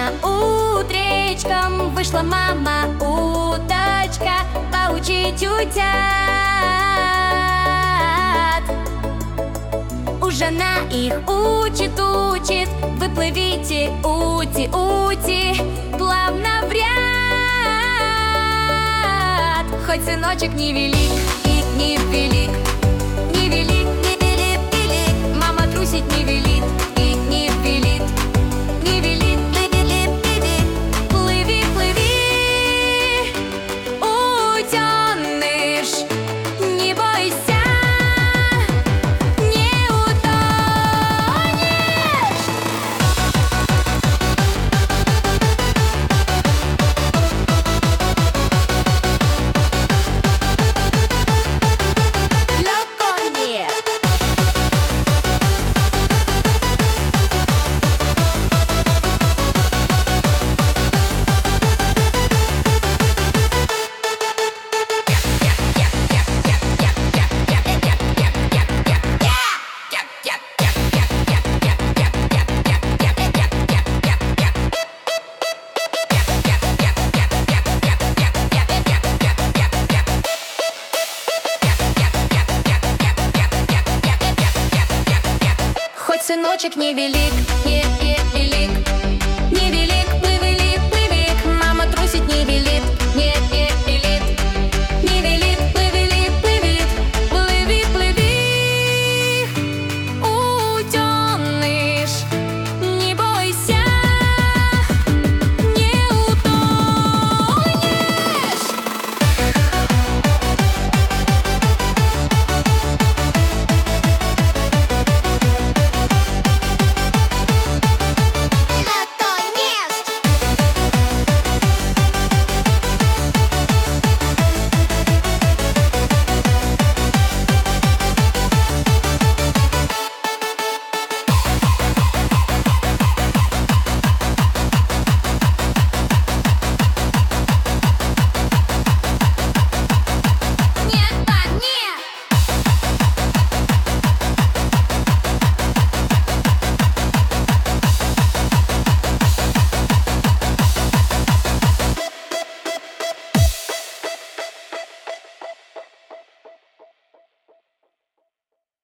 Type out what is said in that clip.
утречком вышла мама уточка поучить утят. Уж она их учит, вы плывите, ути, плавно в ряд. Хоть сыночек невелик и не велик, невелик, мама трусить не велит и не велит, не велит, плыви, утёныш, не бойся, не утонешь. Лёгконье. Хоть сыночек невелик, не